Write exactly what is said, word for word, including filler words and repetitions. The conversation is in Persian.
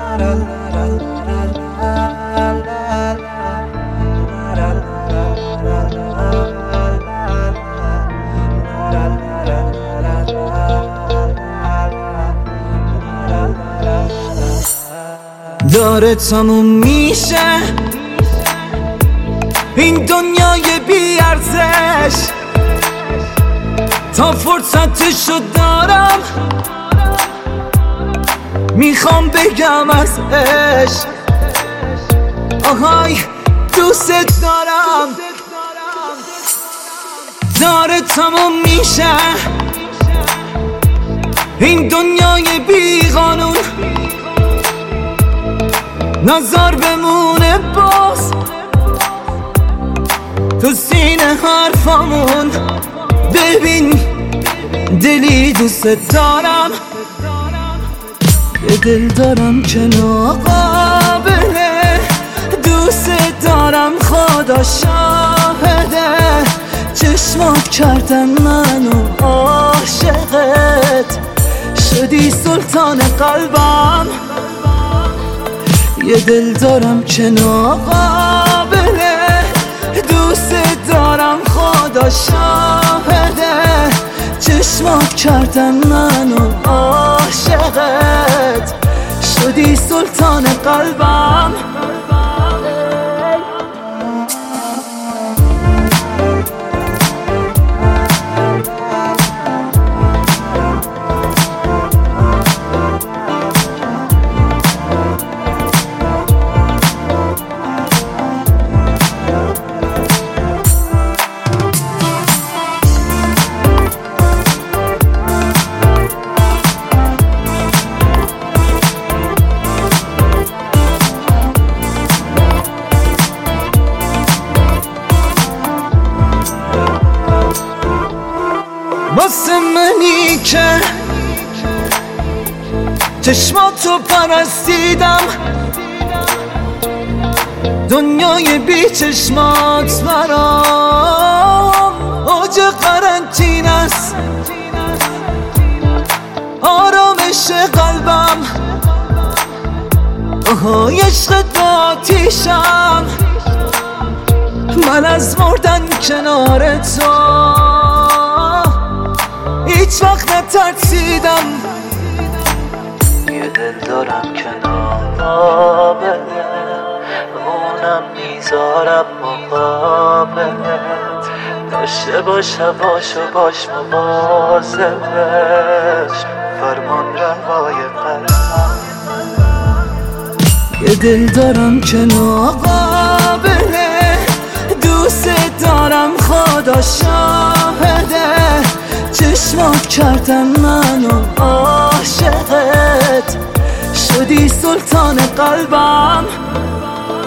داره تموم میشه این دنیای بی ارزش، تا فرصتشو دارم میخوام بگم از عشق. آهای دوست دارم. داره تموم میشه این دنیای بی قانون، نظر بمونه باز تو سینه حرفامون. ببین دلی دوست دارم، یه دل دارم که ناقابله، دوست دارم خدا شاهده، چشمات کردن منو عاشقت، شدی سلطان قلبم. یه دل دارم که ناقابله، دوست دارم خدا شاهده، چشمات کردن منو عاشقت، شدی سلطان قلبم. واسه منی که چشماتو پرستیدم، دنیای بی چشمات برام اوج قرنطین است، آرامش قلبم. آهای عشق آتیشم، من از مردن کنار تو هیچ وقت نترسیدم. یه دل دارم که ناقابله، اونم میذارم مقابلت، داشته باش هواشو باش مواظبش، فرمان روای قلبم. یه دل دارم که ناقابله، دوست دارم خدا شاهده، چشمات کردن منو عاشقت، شدی سلطان قلبم.